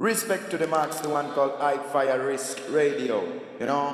Respect to the max, the one called High Fire Risk Radio. You know.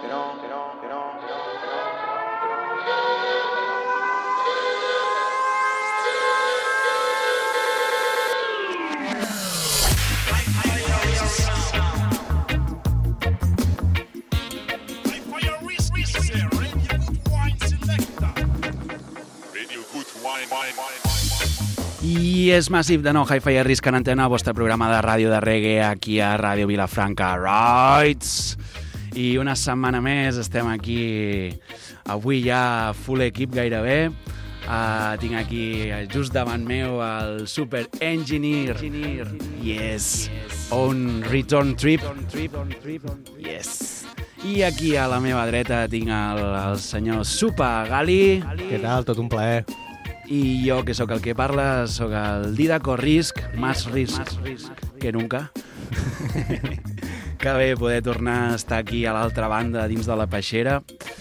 I és massiv de nou Hi-Fi a Risc en antena, el vostre programa de ràdio de reggae aquí a Ràdio Vilafranca. Rights! I una setmana més estem aquí, avui ja full equip gairebé. Tinc aquí just davant meu el Super Engineer. Yes! On return trip. Yes! I aquí a la meva dreta tinc el senyor Supa Gali. Què tal? Tot un plaer. I jo, que sóc el que parla, sóc el Didaco Risc, más risc que nunca. Que bé poder tornar a estar aquí a l'altra banda, dins de la peixera.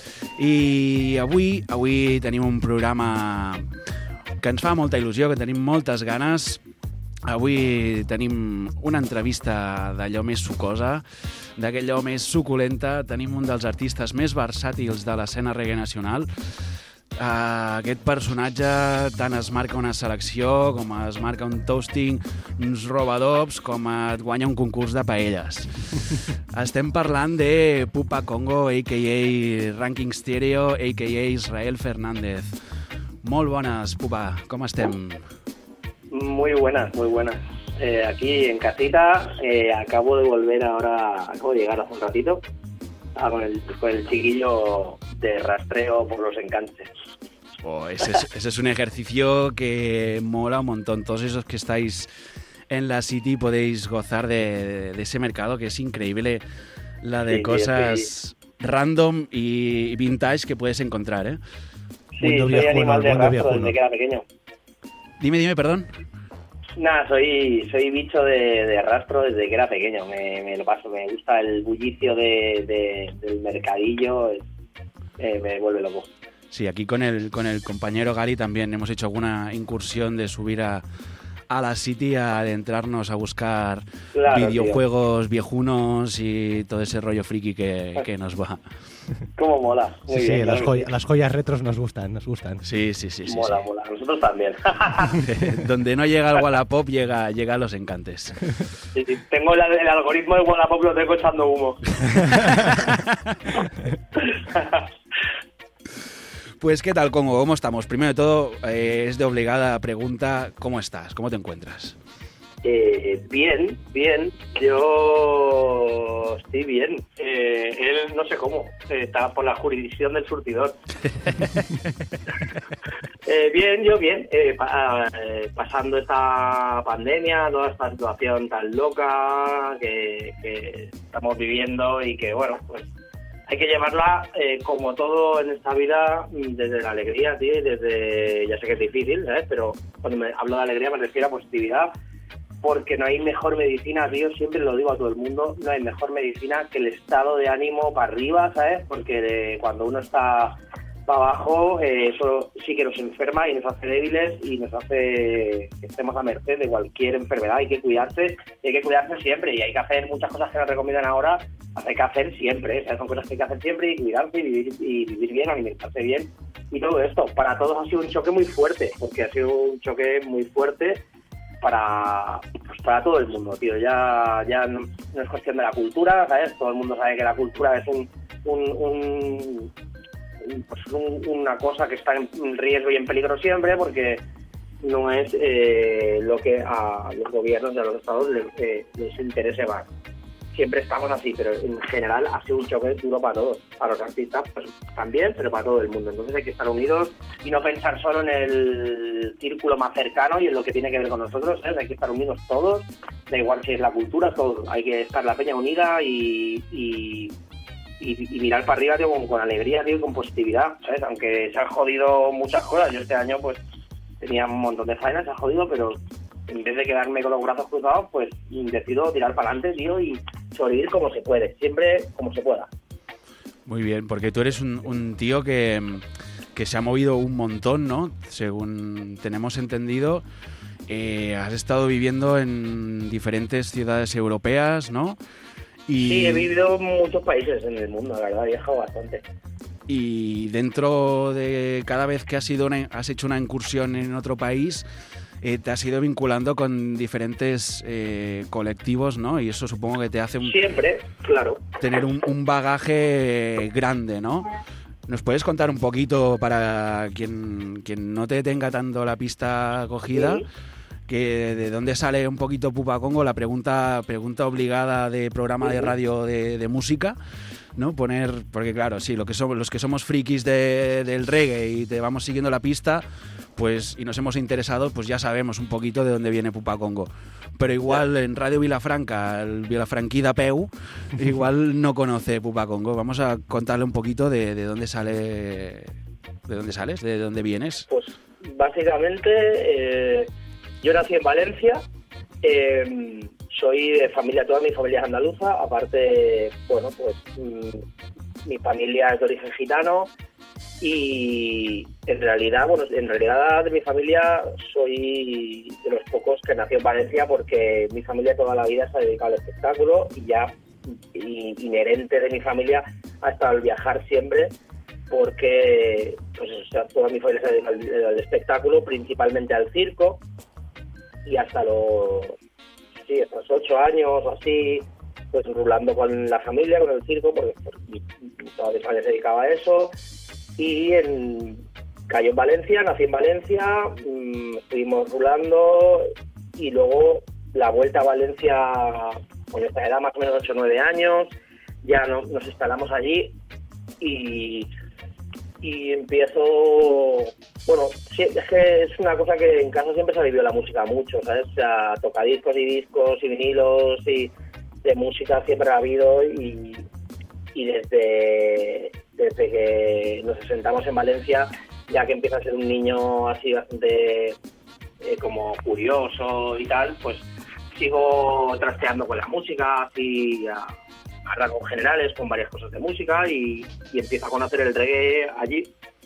I avui tenim un programa que ens fa molta il·lusió, que tenim moltes ganes. Avui tenim una entrevista d'allò més sucosa, d'aquellò més suculenta. Tenim un dels artistes més versàtils de l'escena reggae nacional. Aquest personatge tant es marca una selecció, com es marca un toasting, uns robadobs, com et guanya un concurs de paelles. Estem parlant de Pupa Congo, a.k.a. Ranking Stereo, a.k.a. Israel Fernández. Molt bones, Pupa, com estem? Muy buenas. Aquí en casita, acabo de llegar hace un ratito con el chiquillo de rastreo por los encantes. Ese es un ejercicio que mola un montón. Todos esos que estáis en la City podéis gozar de ese mercado que es increíble, la de cosas random y vintage que puedes encontrar, ¿eh? Sí, soy animal de rastro desde que era pequeño. Dime, perdón. Nada, soy bicho de rastro desde que era pequeño. Me lo paso, me gusta el bullicio del mercadillo, me vuelve loco. Sí, aquí con el compañero Gali también hemos hecho alguna incursión de subir a la City a adentrarnos a buscar videojuegos viejunos y todo ese rollo friki que nos va. ¿Cómo mola? Muy bien, las joyas retros nos gustan. Sí. Mola. Nosotros también. Donde no llega el Wallapop, llega a los encantes. Sí, tengo el algoritmo de Wallapop, lo tengo echando humo. Pues, ¿qué tal, Congo? ¿Cómo estamos? Primero de todo, es de obligada pregunta, ¿cómo estás? ¿Cómo te encuentras? Bien. Yo estoy bien. Él no sé cómo. Está por la jurisdicción del surtidor. Yo bien. Pasando esta pandemia, toda esta situación tan loca que estamos viviendo y que, bueno, pues hay que llevarla, como todo en esta vida, desde la alegría, tío, y desde... Ya sé que es difícil, ¿sabes? Pero cuando hablo de alegría me refiero a positividad, porque no hay mejor medicina, tío, siempre lo digo a todo el mundo, no hay mejor medicina que el estado de ánimo para arriba, ¿sabes? Porque cuando uno está para abajo, eso sí que nos enferma y nos hace débiles y nos hace que estemos a merced de cualquier enfermedad. Hay que cuidarse siempre, y hay que hacer muchas cosas que nos recomiendan ahora, hay que hacer siempre, ¿sabes? Son cosas que hay que hacer siempre, y cuidarse y vivir bien, alimentarse bien, y todo esto. Para todos ha sido un choque muy fuerte, porque ha sido un choque muy fuerte para todo el mundo, tío. Ya no es cuestión de la cultura, ¿sabes? Todo el mundo sabe que la cultura es una cosa que está en riesgo y en peligro siempre, porque no es lo que a los gobiernos de los estados les interese más. Siempre estamos así, pero en general ha sido un choque duro para todos. Para los artistas pues también, pero para todo el mundo. Entonces hay que estar unidos y no pensar solo en el círculo más cercano y en lo que tiene que ver con nosotros, ¿sabes? Hay que estar unidos todos, da igual si es la cultura, todo. Hay que estar la peña unida y mirar para arriba, tío, con alegría, tío, y con positividad, ¿sabes? Aunque se han jodido muchas cosas. Yo este año pues tenía un montón de faenas, se ha jodido, pero en vez de quedarme con los brazos cruzados, pues decido tirar para adelante, tío, y sobrevivir como se puede, siempre como se pueda. Muy bien, porque tú eres un tío que se ha movido un montón, ¿no? Según tenemos entendido, Has estado viviendo en diferentes ciudades europeas, ¿no? Sí, he vivido en muchos países en el mundo, la verdad, he viajado bastante. Y dentro de cada vez que has hecho una incursión en otro país, te has ido vinculando con diferentes colectivos, ¿no? Y eso supongo que te hace siempre, claro, tener un bagaje grande, ¿no? ¿Nos puedes contar un poquito, para quien no te tenga tanto la pista cogida, sí, que de dónde sale un poquito Pupa Congo, la pregunta obligada de programa de radio de música, ¿no? Porque claro, sí, los que somos frikis del reggae y te vamos siguiendo la pista, pues, y nos hemos interesado, pues ya sabemos un poquito de dónde viene Pupa Congo. Pero igual en Radio Vilafranca, el vilafranquí de peu, igual no conoce Pupa Congo. Vamos a contarle un poquito de dónde sale, de dónde sales, de dónde vienes. Pues básicamente yo nací en Valencia, soy de familia, toda mi familia es andaluza, aparte, bueno, pues mi familia es de origen gitano y en realidad de mi familia soy de los pocos que nació en Valencia, porque mi familia toda la vida se ha dedicado al espectáculo y ya inherente de mi familia ha estado el viajar siempre, porque pues, o sea, toda mi familia se ha dedicado al espectáculo, principalmente al circo, y hasta los 8 años o así, pues rulando con la familia, con el circo, porque toda mi familia se dedicaba a eso. Y cayó en Valencia, nací en Valencia, estuvimos rulando, y luego la vuelta a Valencia con esta edad, más o menos 8 o 9 años, ya nos instalamos allí y empiezo, bueno, sí, es que es una cosa que en casa siempre se ha vivido la música mucho, ¿sabes? O sea, tocadiscos y discos y vinilos y de música siempre ha habido, y desde que nos asentamos en Valencia, ya que empieza a ser un niño así bastante como curioso y tal, pues sigo trasteando con la música, así a rasgos generales, con varias cosas de música, y empiezo a conocer el reggae allí.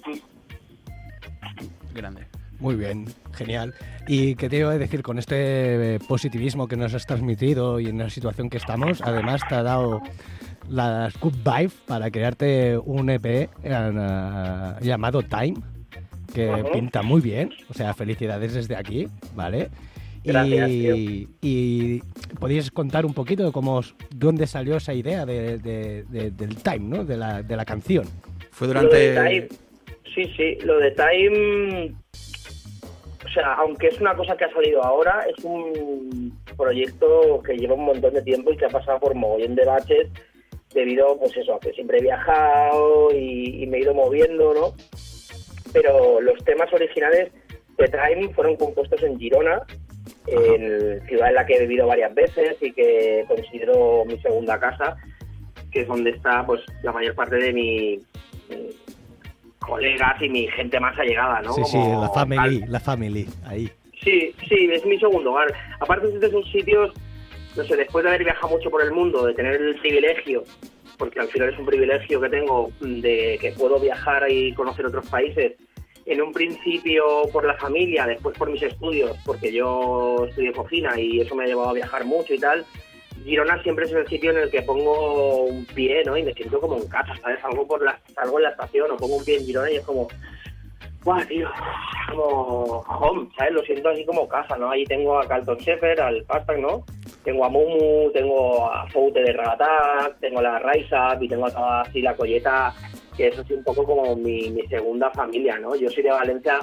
Grande. Muy bien, genial. ¿Y qué te iba a decir? Con este positivismo que nos has transmitido y en la situación que estamos, además te ha dado la Good Vibe para crearte un EP llamado Time, que pinta muy bien. O sea, felicidades desde aquí, ¿vale? Gracias, y podéis contar un poquito de dónde salió esa idea del Time, ¿no? De la canción. Fue durante... Lo de Time, sí, lo de Time, o sea, aunque es una cosa que ha salido ahora, es un proyecto que lleva un montón de tiempo y que ha pasado por mogollón de baches, debido, pues eso, a que siempre he viajado y me he ido moviendo, ¿no? Pero los temas originales de Time fueron compuestos en Girona, en ciudad en la que he vivido varias veces y que considero mi segunda casa, que es donde está pues la mayor parte de mis colegas y mi gente más allegada, ¿no? Sí, como la family, ahí. Sí, es mi segundo hogar. Aparte de esos sitios, no sé, después de haber viajado mucho por el mundo, de tener el privilegio, porque al final es un privilegio que tengo, de que puedo viajar y conocer otros países, en un principio por la familia, después por mis estudios, porque yo estudié cocina y eso me ha llevado a viajar mucho y tal. Girona siempre es el sitio en el que pongo un pie, ¿no? Y me siento como en casa, ¿sabes? Salgo en la estación o pongo un pie en Girona y es como... ¡Guau, tío! Como home, ¿sabes? Lo siento así como casa, ¿no? Ahí tengo a Carlton Shepherd, al Fastback, ¿no? Tengo a Mumu, tengo a Foute de Ragatak, tengo a la Raisa y tengo a toda así la Colleta, que eso es un poco como mi segunda familia, ¿no? Yo soy de Valencia,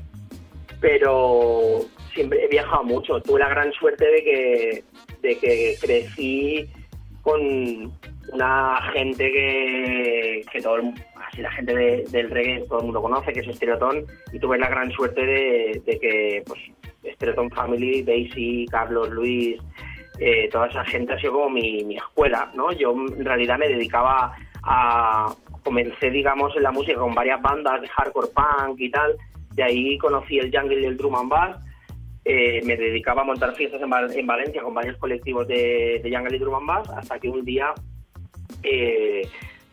pero siempre he viajado mucho. Tuve la gran suerte de que crecí con una gente que todo así la gente del reggae todo el mundo conoce, que es Estereotón, y tuve la gran suerte de que pues Estereotón Family, Daisy, Carlos, Luis, toda esa gente ha sido como mi escuela, ¿no? Yo en realidad me dedicaba comencé, digamos, en la música con varias bandas de hardcore punk y tal. De ahí conocí el jungle y el drum and bass. Me dedicaba a montar fiestas en Valencia con varios colectivos de jungle y drum and bass, hasta que un día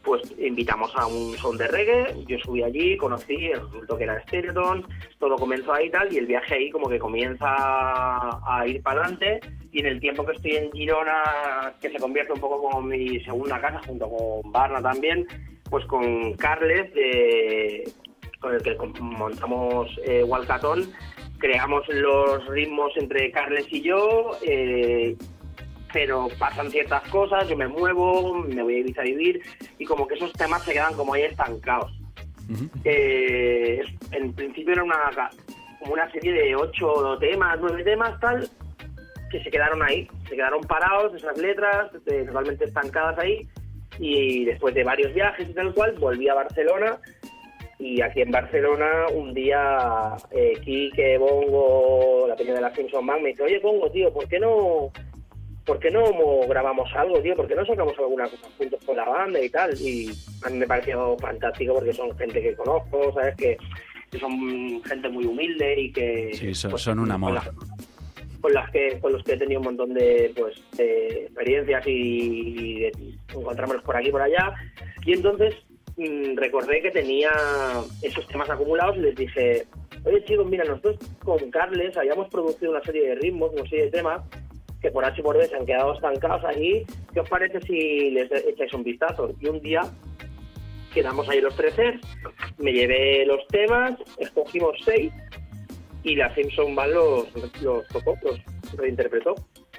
pues invitamos a un son de reggae, yo subí allí, conocí, resultó que era Stereoton, todo comenzó ahí y tal, y el viaje ahí como que comienza a ir para adelante, y en el tiempo que estoy en Girona, que se convierte un poco como mi segunda casa, junto con Barna también, pues con Carles, con el que montamos Walcatón, creamos los ritmos entre Carles y yo, pero pasan ciertas cosas, yo me muevo, me voy a Ibiza a vivir, y como que esos temas se quedan como ahí estancados. Uh-huh. En principio era como una serie de 8 temas, 9 temas, tal, que se quedaron ahí, se quedaron parados, esas letras, totalmente estancadas ahí, y después de varios viajes y tal cual, volví a Barcelona, y aquí en Barcelona un día Quique, Bongo, la peña de la Simpson Band, me dice, oye Bongo, tío, ¿por qué no grabamos algo, tío? ¿Por qué no sacamos alguna cosa juntos con la banda y tal? Y a mí me pareció fantástico porque son gente que conozco, ¿sabes? Que son gente muy humilde y que... Sí, son un amor. Con los que he tenido un montón de experiencias y encontrármelos por aquí y por allá. Y entonces recordé que tenía esos temas acumulados y les dije, oye chicos, mira, nosotros con Carles habíamos producido una serie de ritmos, una serie de temas que por H y por B se han quedado estancados ahí. ¿Qué os parece si les echáis un vistazo? Y un día quedamos ahí los 13, me llevé los temas, escogimos 6 y la Simpson Band los tocó, los reinterpretó.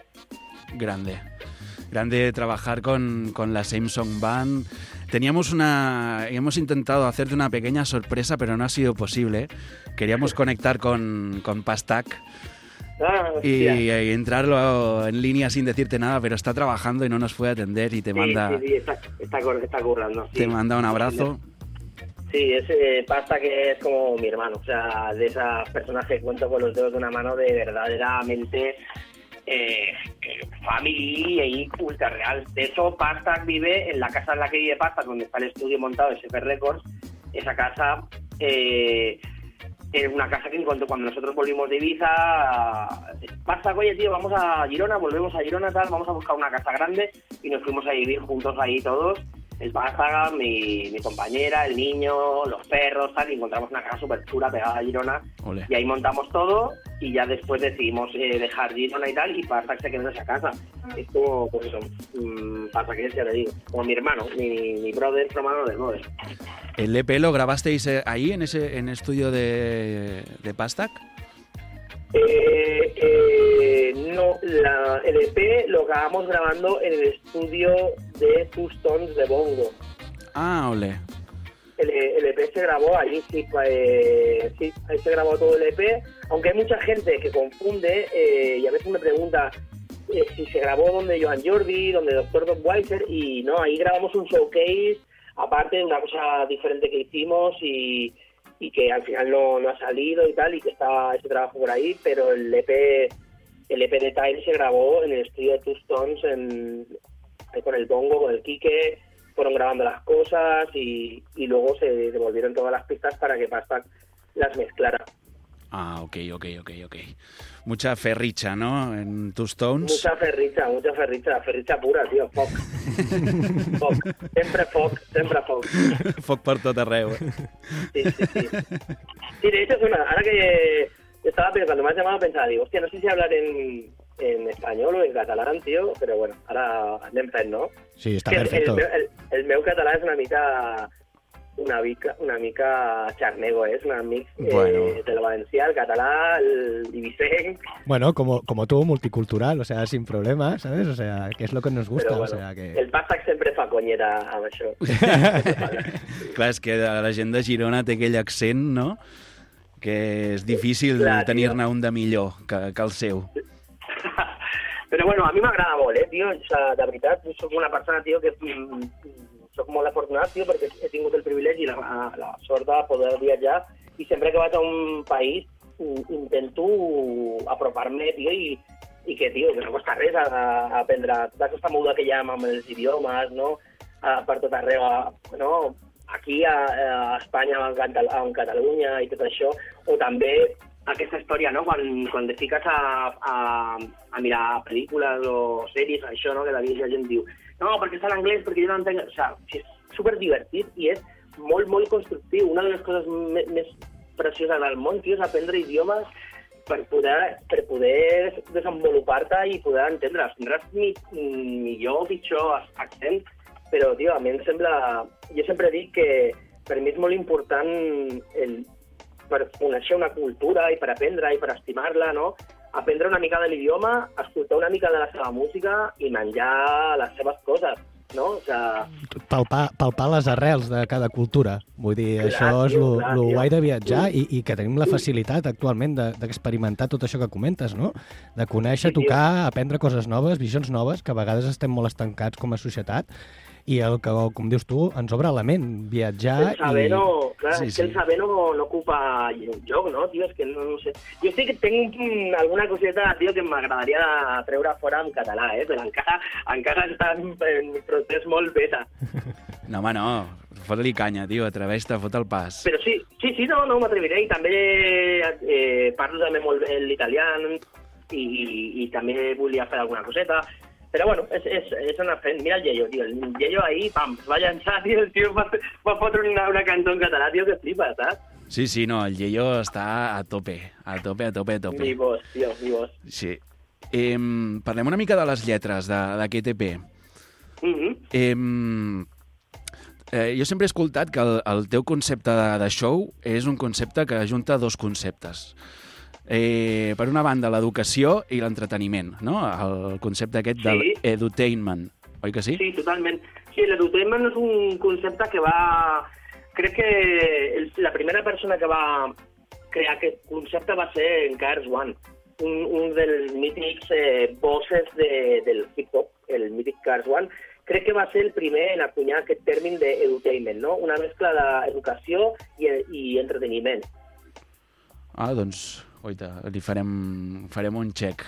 Grande trabajar con la Simpson Band. Hemos intentado hacerte una pequeña sorpresa, pero no ha sido posible. Queríamos conectar con Pastak y entrarlo en línea sin decirte nada, pero está trabajando y no nos puede atender y te manda... Sí, está currando. Sí. Te manda un abrazo. Sí, ese Pasta que es como mi hermano, o sea, de esas personas que cuento con los dedos de una mano, de verdaderamente family y ultra real. De hecho, Pasta vive en la casa en la que vive Pasta, donde está el estudio montado de SF Records. Esa casa es una casa que cuando nosotros volvimos de Ibiza, Pasta, oye tío, vamos a Girona, volvemos a Girona, tal, vamos a buscar una casa grande, y nos fuimos a vivir juntos ahí todos. El Pásaga, mi compañera, el niño, los perros, tal, y encontramos una casa súper chula pegada a Girona. Olé. Y ahí montamos todo, y ya después decidimos dejar Girona y tal, y Pásaga se quedó en esa casa. Es como, pues eso, Pásaga, ya te digo, como mi hermano, mi brother, hermano del brother. ¿El EP lo grabasteis ahí, en estudio de Pastak? No, el EP lo acabamos grabando en el estudio de Two Stones de Bongo. Ah, ole. El EP se grabó allí, sí, ahí se grabó todo el EP, aunque hay mucha gente que confunde y a veces me pregunta si se grabó donde Joan Jordi, donde Dr. Doc Weiser, y no, ahí grabamos un showcase, aparte de una cosa diferente que hicimos y que al final no ha salido y tal, y que está ese trabajo por ahí, pero el EP de Time se grabó en el estudio de Two Stones, ahí con el Bongo, con el Quique, fueron grabando las cosas y luego se devolvieron todas las pistas para que Pastak las mezclara. Ah, ok. Mucha ferricha, ¿no? En Two Stones. Mucha ferricha pura, tío, foc. Sempre foc. Foc per tot arreu. Sí. Sí, de hecho, ahora que estaba pensando, cuando me has llamado pensaba, digo, hostia, no sé si hablar en español o en catalán, tío, pero bueno, ahora anem fent, no? Sí, està perfecto. El meu català és una mica charnego, es una mix del valencià, el català, el ibicenc. Bueno, como tú, multicultural, o sea, sin problemas, ¿sabes? O sea, que es lo que nos gusta, bueno, o sea, que... El Pastak sempre fa conyera amb això. Clar, és que la gent de Girona té aquell accent, no?, que és difícil tenir-ne un de millor que el seu. Però bueno, a mi m'agrada molt, tio, o sea, de veritat, soc una persona, tio, que soc molt afortunat, tio, perquè he tingut el privilegi i la sort de poder viatjar, i sempre que vaig a un país intento apropar-me, tio, i que, tio, que no costa res aprendre tota aquesta moguda que hi ha amb els idiomes, no?, per tot arreu, no?, aquí a Espanya, en Catalunya i tot això, o també aquesta història, no?, quan te fiques a mirar pel·lícules o sèries, això, no?, que la gent diu no, perquè està en anglès, perquè jo no entenc... O sigui, super divertit i és molt, molt constructiu. Una de les coses més precioses del món, tio, és aprendre idiomes per poder desenvolupar-te i poder entendre's. Tindràs millor o pitjor accent, però, tio, a mi em sembla... Jo sempre dic que per mi és molt important per conèixer una cultura i per aprendre i per estimar-la, no? Aprendre una mica de l'idioma, escoltar una mica de la seva música i menjar les seves coses, no? O sigui... Palpar les arrels de cada cultura. Vull dir, clar, això és el guai de viatjar i que tenim la facilitat actualment d'experimentar tot això que comentes, no? De conèixer, tocar, aprendre coses noves, visions noves, que a vegades estem molt estancats com a societat, i el que, com dius tu, ens obre la ment, viatjar el saber i... Clar, sí, que el saber no ocupa lloc, no, tio? És que no sé. Jo sí que tinc alguna coseta, tio, que m'agradaria treure fora en català, però encara està en procés molt beta. No, home, no. Fot-li canya, tio, atreveix-te, fot el pas. Però sí, no m'atreviré. I també parlo també molt bé l'italià i també volia fer alguna coseta. Però bueno, és anar fent. Mira el Yeyo, tio. El Yeyo ahí, pam, es va llançar, tio. El tio va fotre una cançó en català, tio, que flipa, saps? Sí, no, el Yeyo està a tope. Mi voz, tio, mi voz. Sí. Parlem una mica de les lletres d'aquest EP. Jo sempre he escoltat que el teu concepte de show és un concepte que ajunta dos conceptes. Per una banda, l'educació i l'entreteniment, no? El concepte aquest de l'edutainment, oi que sí? Sí, totalment. Sí, l'edutainment és un concepte que va... Crec que la primera persona que va crear aquest concepte va ser en KRS-One, un dels mítics bosses del hip-hop, el mític KRS-One. Crec que va ser el primer en acunyar aquest terme d'edutainment, no? Una mescla d'educació i entreteniment. Doncs... Oita, li farem un check.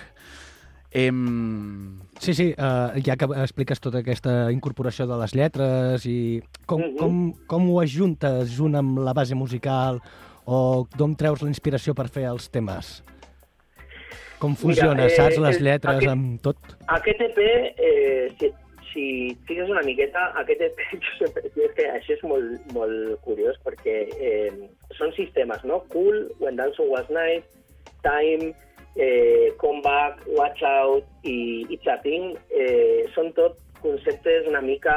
Sí, ja que expliques tota aquesta incorporació de les lletres i com ho ajuntes junt amb la base musical o d'on treus la inspiració per fer els temes? Com funciona, saps, les lletres amb tot? Aquest EP, si fixes una miqueta, aquest EP, és que això és molt curiós perquè són sistemes, no? Cool, When Dancing Was Nice, Time, Comeback, Watch Out i It's a Thing, són tot conceptes una mica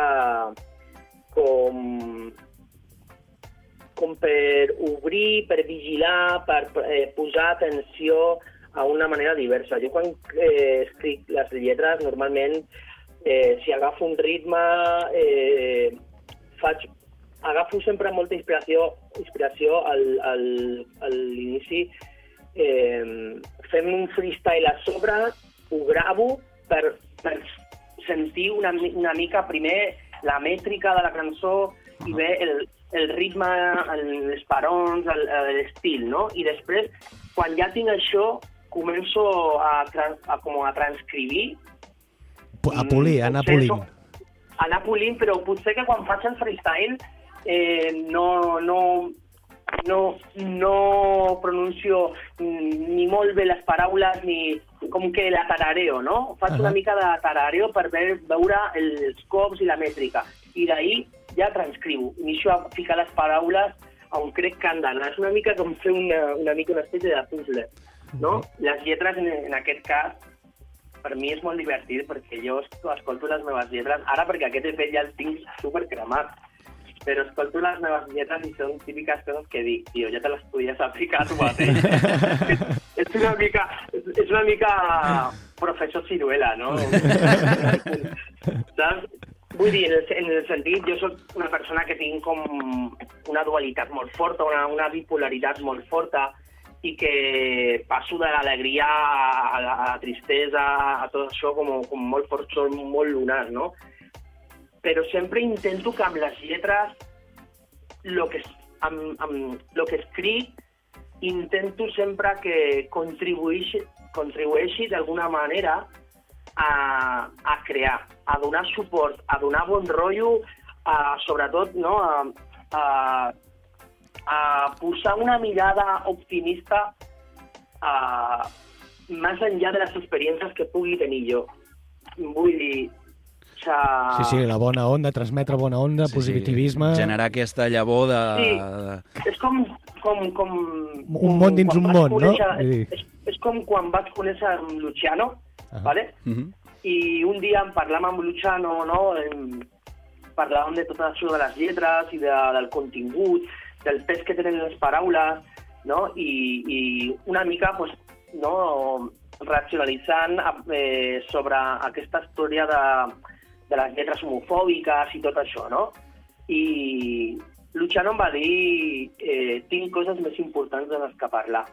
com per obrir, per vigilar, per posar atenció a una manera diversa. Jo quan escric les lletres, normalment, si agafo un ritme, agafo sempre molta inspiració a l'inici, fem un freestyle a sobre, ho gravo per sentir una mica primer la mètrica de la cançó i bé el ritme, els parons, l'estil, no? I després, quan ja tinc això, començo a transcribir. A polir, anar polint. Anar polint, però potser que quan faig el freestyle no pronuncio ni molt bé les paraules ni com que la tarareo, no? Faig una mica de tarareo per veure els cops i la mètrica. I d'ahir ja transcriu. Inicio a ficar les paraules on crec que han d'anar. És una mica com fer una espècie de puzzle, no? Les lletres, en aquest cas, per mi és molt divertit perquè jo escolto les meves lletres, ara perquè aquest EP ja el tinc supercremat, però escolto les meves lletres i són típiques coses que dic, tio, ja te les podies aplicar tu mateix. és una mica professor Ciruela, no? Saps? Vull dir, en el sentit, jo soc una persona que tinc com una dualitat molt forta, una bipolaritat molt forta, i que passo de l'alegria a la tristesa, a tot això com molt fort, són molt lunars, no? Però sempre intento que amb les lletres, amb lo que escric, intento sempre que contribueixi d'alguna manera a crear, a donar suport, a donar bon rotllo, sobretot, no?, a posar una mirada optimista més enllà de les experiències que pugui tenir jo. Vull dir, Sí, la bona onda, transmetre bona onda, positivisme... Generar aquesta llavor de... Sí, és com un món dins un món, no? És com quan vaig conèixer amb Luciano, ¿vale? I un dia en parlàvem amb Luciano, no? Parlàvem de tot això de les lletres i del contingut, del pes que tenen les paraules, no? I una mica, pues, no, racionalitzant sobre aquesta història de les lletres homofòbiques i tot això, no? I Luciano em va dir tinc coses més importants de les que parlar.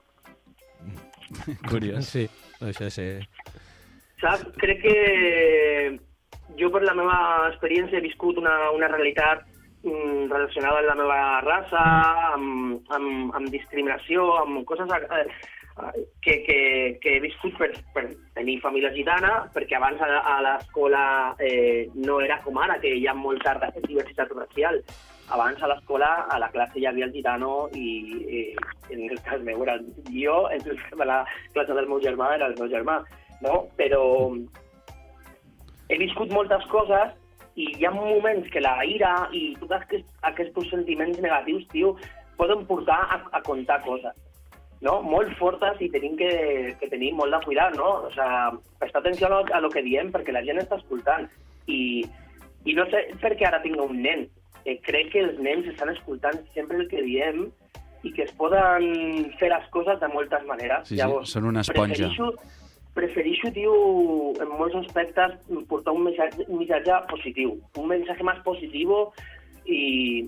Curiós. Sí, això sí. Saps? Crec que jo per la meva experiència he viscut una realitat relacionada amb la meva raça, amb discriminació, amb coses que he viscut per tenir família gitana, perquè abans a l'escola no era com ara, que hi ha molta diversitat racial. Abans a l'escola, a la classe hi havia el gitano i en el cas meu era jo, en la classe del meu germà era el meu germà, no? Però he viscut moltes coses i hi ha moments que la ira i tots aquests sentiments negatius, tio, poden portar a contar coses, no? Molt fortes i tenim que tenir molt de cuidar, no? O sea, prestar atenció a lo que diem perquè la gent està escoltant i no sé per què ara tinc un nen. Crec que els nens estan escoltant sempre el que diem i que es poden fer les coses de moltes maneres. Sí, llavors, són una esponja. Prefereixo, tio, en molts aspectes, portar un missatge positiu, un mensaje más positivo y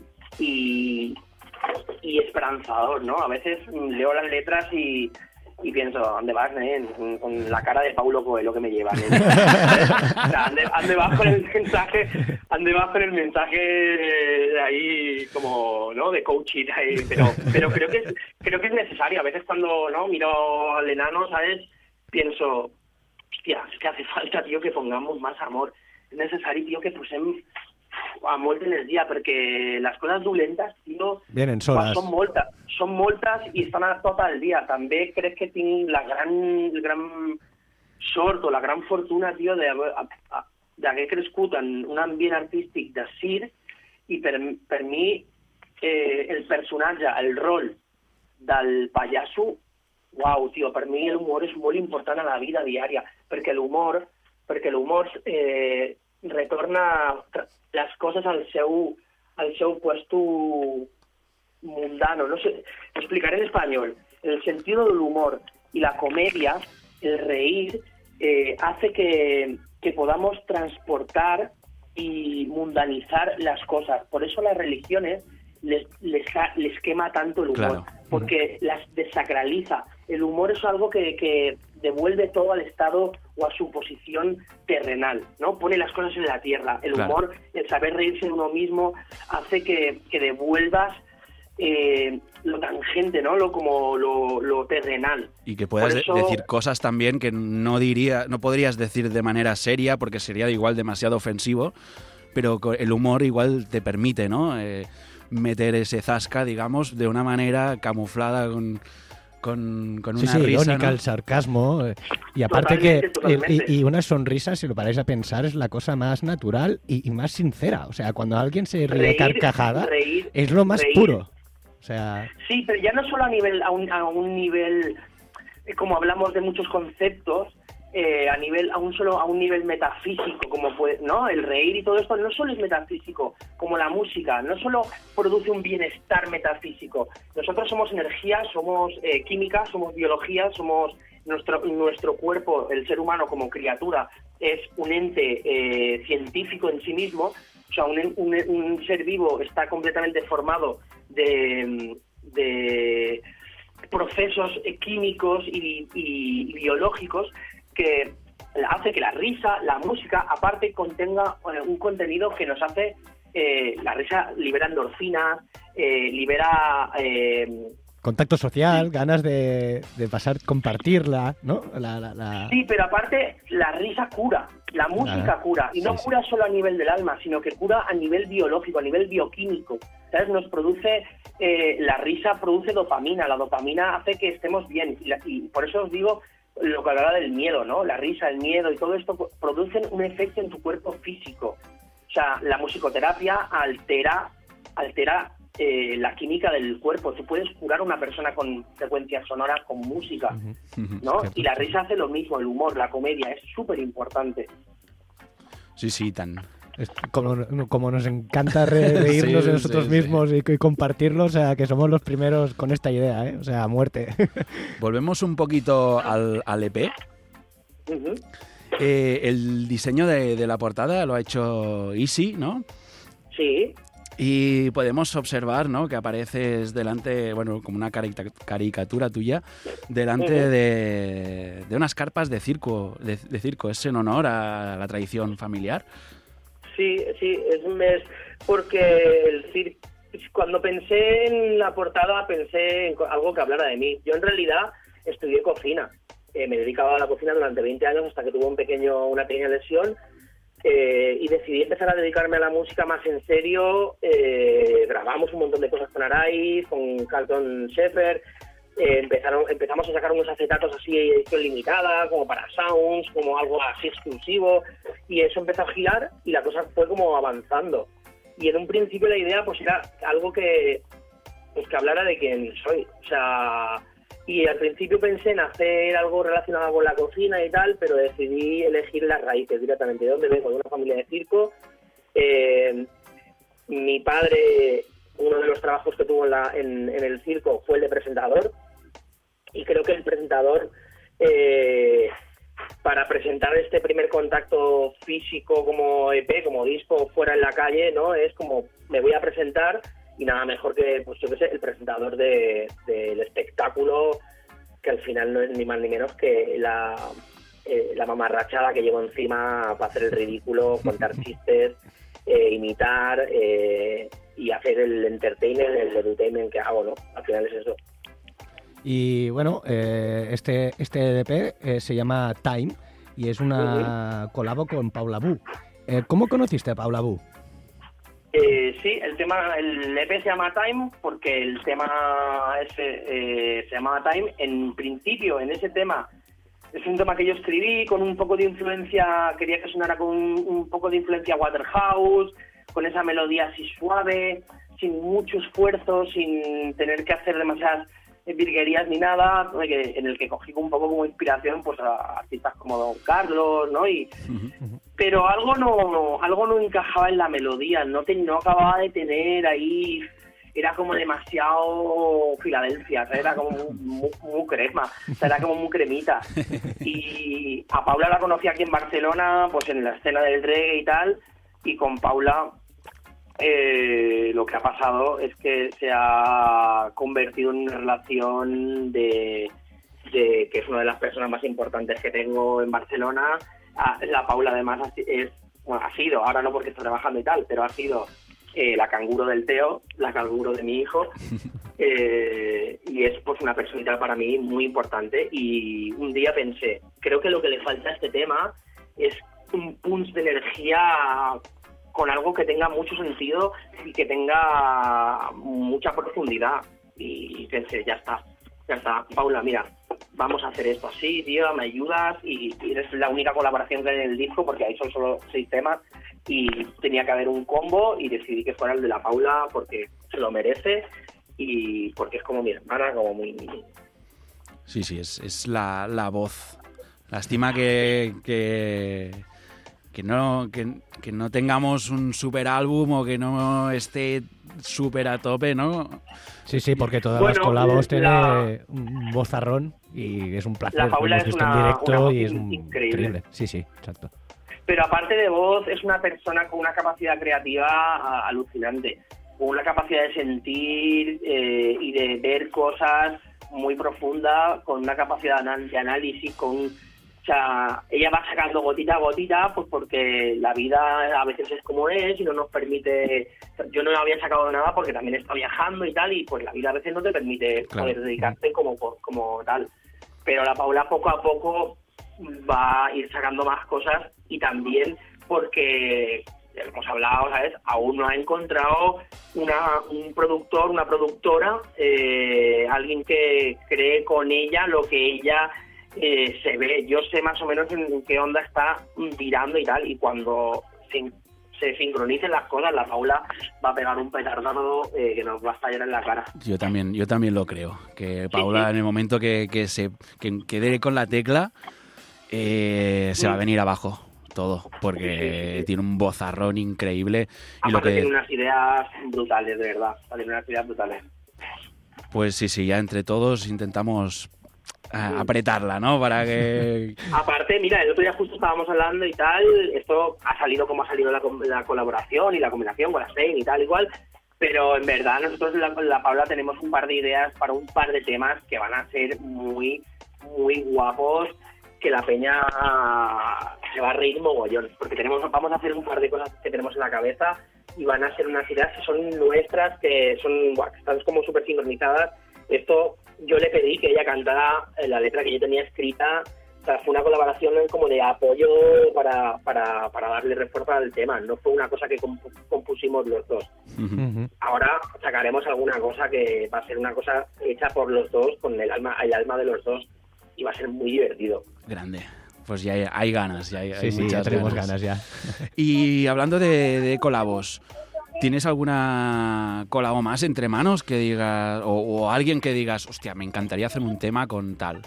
esperanzador, ¿no? A veces leo las letras y pienso, ¿dónde vas, nen? Con la cara de Paulo Coelho que me lleva, nen. O sea, ¿dónde vas con el mensaje ahí como, ¿no? De coaching ahí, pero creo que es necesario. A veces cuando, ¿no? Miro al enano, ¿sabes? Pienso, hostia, es que hace falta, tío, que pongamos más amor. És necessari, tio, que posem molta energia, perquè les coses dolentes, tio, són moltes i estan a tot el dia. També crec que tinc la gran sort o la gran fortuna, tio, d'haver crescut en un ambient artístic de circ i per mi el personatge, el rol del pallasso, uau, tio, per mi l'humor és molt important a la vida diària, perquè l'humor retorna les coses al seu puesto mundano. No sé, explicaré en español. El sentido del humor y la comedia, el reír, hace que podamos transportar y mundanizar las cosas. Por eso las religiones les quema tanto el humor, claro, porque las desacraliza. El humor es algo que devuelve todo al estado o a su posición terrenal, ¿no? Pone las cosas en la tierra. El humor, el saber reírse de uno mismo, hace que devuelvas lo tangente, ¿no? Lo terrenal. Y que puedas decir cosas también que no podrías decir de manera seria porque sería igual demasiado ofensivo, pero el humor igual te permite, ¿no? Meter ese zasca, digamos, de una manera camuflada con una risa, irónica, ¿no? El sarcasmo. Y aparte totalmente. Y una sonrisa, si lo paráis a pensar, es la cosa más natural y más sincera. O sea, cuando alguien se ríe carcajada, es lo más puro. O sea... Sí, pero ya no solo a un nivel, como hablamos de muchos conceptos, a un nivel metafísico, como puede, ¿no? El reír y todo esto no solo es metafísico, como la música, no solo produce un bienestar metafísico. Nosotros somos energía, somos química, somos biología, somos nuestro cuerpo, el ser humano como criatura, es un ente científico en sí mismo. O sea, un ser vivo está completamente formado de procesos químicos y biológicos que hace que la risa, la música, aparte contenga un contenido que nos hace... la risa libera endorfinas, libera... contacto social, ganas de pasar, compartirla, ¿no? Sí, pero aparte la risa cura, la música cura, y no cura solo a nivel del alma, sino que cura a nivel biológico, a nivel bioquímico, ¿sabes? Nos produce, la risa produce dopamina, la dopamina hace que estemos bien, y por eso os digo lo que hablaba del miedo, ¿no? La risa, el miedo y todo esto producen un efecto en tu cuerpo físico. O sea, la musicoterapia altera la química del cuerpo. Tú puedes curar a una persona con frecuencias sonoras, con música, ¿no? Y la risa hace lo mismo, el humor, la comedia, es súper importante. Sí, tan... Como nos encanta reírnos de nosotros mismos y compartirlo, o sea, que somos los primeros con esta idea, ¿eh? O sea, a muerte. Volvemos un poquito al EP. Uh-huh. El diseño de la portada lo ha hecho Easy, ¿no? Sí. Y podemos observar, ¿no?, que apareces delante, bueno, como una caricatura tuya, delante de unas carpas de circo. ¿Es en honor a la tradición familiar? Sí, es porque el circo, cuando pensé en la portada pensé en algo que hablara de mí. Yo en realidad estudié cocina, me dedicaba a la cocina durante 20 años hasta que tuve una pequeña lesión y decidí empezar a dedicarme a la música más en serio. Grabamos un montón de cosas con Araiz, con Carlton Shepherd. Empezamos a sacar unos acetatos así de edición limitada, como para sounds, como algo así exclusivo, y eso empezó a girar y la cosa fue como avanzando. Y en un principio la idea pues era algo que hablara de quién soy. O sea, y al principio pensé en hacer algo relacionado con la cocina y tal, pero decidí elegir las raíces directamente. ¿De dónde vengo? De una familia de circo. Mi padre, uno de los trabajos que tuvo en el circo fue el de presentador, y creo que el presentador, para presentar este primer contacto físico como EP, como disco fuera en la calle, ¿no? Es como, me voy a presentar y nada mejor que, pues yo qué sé, el presentador del espectáculo, que al final no es ni más ni menos que la mamarrachada que llevo encima para hacer el ridículo, contar chistes, imitar y hacer el edutainment que hago, ¿no? Al final es eso. Y bueno, este EP se llama Time y es una colabo con Paula Bu. ¿Cómo conociste a Paula Bu? Sí, el EP se llama Time porque el tema se llamaba Time. En principio, en ese tema, es un tema que yo escribí con un poco de influencia, quería que sonara con un poco de influencia Waterhouse, con esa melodía así suave, sin mucho esfuerzo, sin tener que hacer demasiadas virguerías ni nada, en el que cogí un poco como inspiración pues a artistas como Don Carlos, ¿no? Pero algo no encajaba en la melodía, no acababa de tener ahí, era como demasiado Filadelfia, ¿sabes? Era como muy crema, o sea, era como muy cremita. Y a Paula la conocí aquí en Barcelona, pues en la escena del reggae y tal, y con Paula lo que ha pasado es que se ha convertido en una relación de que es una de las personas más importantes que tengo en Barcelona. La Paula además ha sido, ahora no porque está trabajando y tal, pero ha sido la canguro del Teo, la canguro de mi hijo, y es pues una personita para mí muy importante. Y un día pensé, creo que lo que le falta a este tema es un punch de energía con algo que tenga mucho sentido y que tenga mucha profundidad. Y pensé, ya está, Paula, mira, vamos a hacer esto así, tío, me ayudas, y eres la única colaboración que hay en el disco, porque ahí son solo 6 temas, y tenía que haber un combo, y decidí que fuera el de la Paula, porque se lo merece, y porque es como mi hermana, como muy... Sí, es la voz. Lástima que no tengamos un super álbum o que no esté súper a tope, ¿no? Sí, porque todas las colabos tienen un vozarrón y es un placer. La Paula es en directo y es increíble. Sí, exacto. Pero aparte de voz, es una persona con una capacidad creativa alucinante, con una capacidad de sentir y de ver cosas muy profunda, con una capacidad de análisis, o sea, ella va sacando gotita a gotita, pues porque la vida a veces es como es y no nos permite... Yo no había sacado nada porque también estaba viajando y tal, y pues la vida a veces no te permite poder dedicarte como tal. Pero la Paula poco a poco va a ir sacando más cosas, y también porque, hemos hablado, ¿sabes? Aún no ha encontrado un productor, una productora, alguien que cree con ella lo que ella se ve, yo sé más o menos en qué onda está virando y tal, y cuando se sincronicen las cosas, la Paula va a pegar un petardazo que nos va a estallar en la cara. Yo también lo creo, que Paula en el momento que dé con la tecla se va a venir abajo todo, porque tiene un vozarrón increíble. Y aparte tiene unas ideas brutales, de verdad, tiene unas ideas brutales. Pues sí, ya entre todos intentamos apretarla, ¿no? Para que... Aparte, mira, el otro día justo estábamos hablando y tal, esto ha salido como ha salido la colaboración y la combinación con la Stein y tal, igual, pero en verdad nosotros en la Paula tenemos un par de ideas para un par de temas que van a ser muy, muy guapos, que la peña se va a reír mogollón, porque vamos a hacer un par de cosas que tenemos en la cabeza y van a ser unas ideas que son nuestras, que están como súper sincronizadas. Esto yo le pedí que ella cantara la letra que yo tenía escrita, o sea, fue una colaboración como de apoyo para darle refuerzo al tema, no fue una cosa que compusimos los dos. Uh-huh. Ahora sacaremos alguna cosa que va a ser una cosa hecha por los dos, con el alma de los dos, y va a ser muy divertido. Grande. Pues ya hay ganas, hay muchas ya tenemos ganas ya. Y hablando de colabos, ¿tienes alguna colabo más entre manos que digas, o alguien que digas, hostia, me encantaría hacer un tema con tal?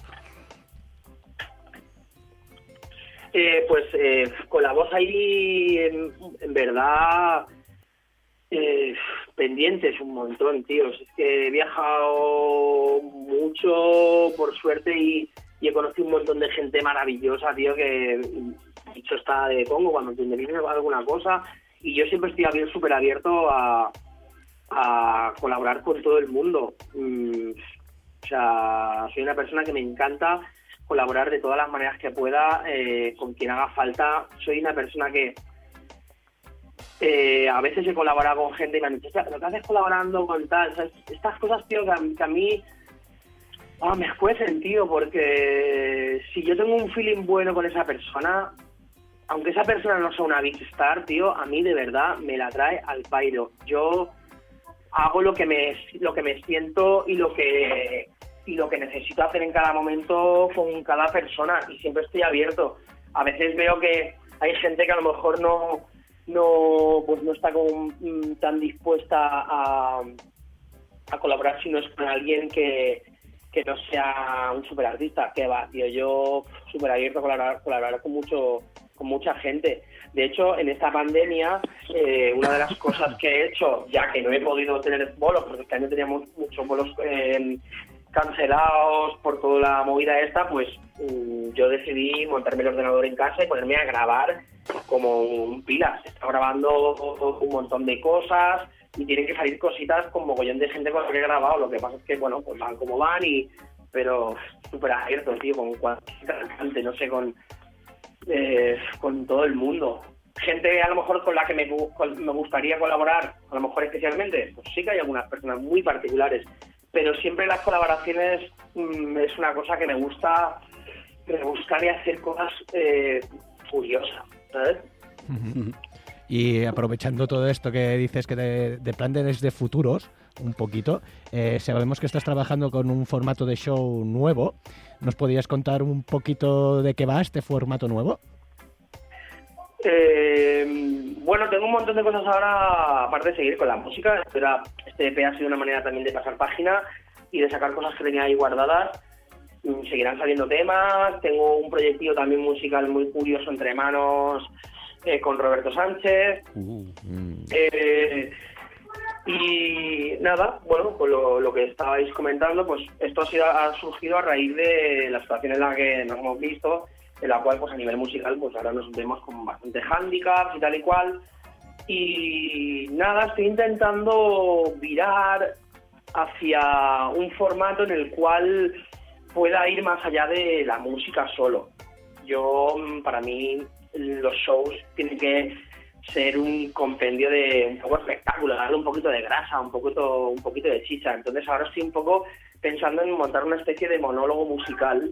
Colabos ahí, en verdad, pendientes un montón, tíos. Es que he viajado mucho, por suerte, y he conocido un montón de gente maravillosa, tío, que dicho está de Congo, cuando te necesitas alguna cosa, y yo siempre estoy súper abierto a colaborar con todo el mundo. O sea, soy una persona que me encanta colaborar de todas las maneras que pueda, con quien haga falta. Soy una persona que a veces he colaborado con gente y me han dicho, pero ¿qué haces colaborando con tal? O sea, estas cosas, tío, que a mí me fue sentido, porque si yo tengo un feeling bueno con esa persona, aunque esa persona no sea una big star, tío, a mí de verdad me la trae al pairo. Yo hago lo que me siento y lo que necesito hacer en cada momento con cada persona, y siempre estoy abierto. A veces veo que hay gente que a lo mejor no está tan dispuesta a colaborar si no es con alguien que no sea un super artista. Que va, tío, yo súper abierto a colaborar con mucha gente. De hecho, en esta pandemia, una de las cosas que he hecho, ya que no he podido tener bolos, porque este año teníamos muchos bolos cancelados por toda la movida esta, pues yo decidí montarme el ordenador en casa y ponerme a grabar como un pilas. Estaba grabando un montón de cosas y tienen que salir cositas con mogollón de gente con la que he grabado. Lo que pasa es que, bueno, pues van como van, pero súper abierto, tío, con cualquier cantante, no sé, con todo el mundo. Gente a lo mejor con la que me gustaría colaborar, a lo mejor especialmente, pues sí que hay algunas personas muy particulares, pero siempre las colaboraciones es una cosa que me gustaría hacer cosas curiosas, ¿sabes? Y aprovechando todo esto que dices que de planes de futuros, un poquito, sabemos que estás trabajando con un formato de show nuevo. ¿Nos podrías contar un poquito de qué va este formato nuevo? Bueno, tengo un montón de cosas ahora, aparte de seguir con la música. Este EP ha sido una manera también de pasar página y de sacar cosas que tenía ahí guardadas. Seguirán saliendo temas. Tengo un proyectillo también musical muy curioso entre manos, con Roberto Sánchez. Y nada, bueno, con lo que estabais comentando, pues esto ha surgido a raíz de la situación en la que nos hemos visto, en la cual pues a nivel musical pues ahora nos vemos con bastante handicaps y tal y cual. Y nada, estoy intentando virar hacia un formato en el cual pueda ir más allá de la música solo. Para mí, los shows tienen que ser un compendio de un poco de espectáculo, darle un poquito de grasa, un poquito de chicha. Entonces ahora estoy un poco pensando en montar una especie de monólogo musical,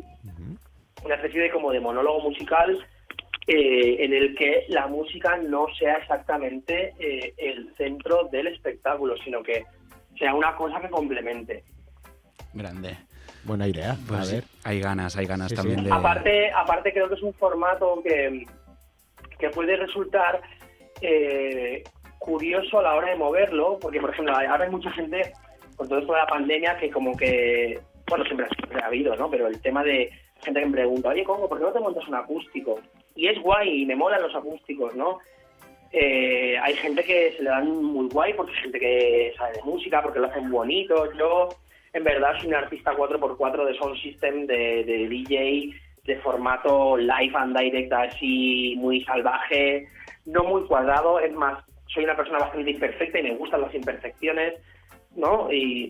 en el que la música no sea exactamente el centro del espectáculo, sino que sea una cosa que complemente. Grande. Buena idea. Pues a sí, ver. hay ganas Sí, también sí. de... Aparte creo que es un formato que puede resultar curioso a la hora de moverlo, porque por ejemplo ahora hay mucha gente con todo esto de la pandemia que como que, bueno, siempre ha habido, ¿no? Pero el tema de gente que me pregunta, oye, Congo, ¿por qué no te montas un acústico? Y es guay, y me molan los acústicos, ¿no? Hay gente que se le dan muy guay porque hay gente que sabe de música, porque lo hacen bonito. Yo, en verdad, soy un artista 4x4 de sound system, de DJ, de formato live and direct, así muy salvaje, no muy cuadrado. Es más, soy una persona bastante imperfecta y me gustan las imperfecciones, ¿no? Y